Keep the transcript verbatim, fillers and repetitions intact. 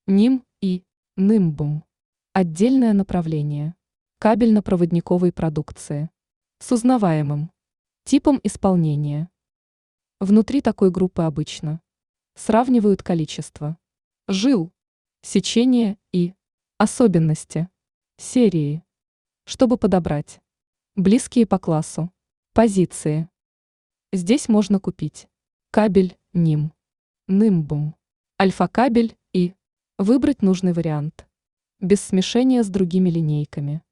ним и нимбум. Отдельное направление. Кабельно-проводниковой продукции. С узнаваемым типом исполнения. Внутри такой группы обычно сравнивают количество жил, сечение и особенности серии, чтобы подобрать близкие по классу позиции. Здесь можно купить кабель ним, нимбум, альфа-кабель и выбрать нужный вариант без смешения с другими линейками.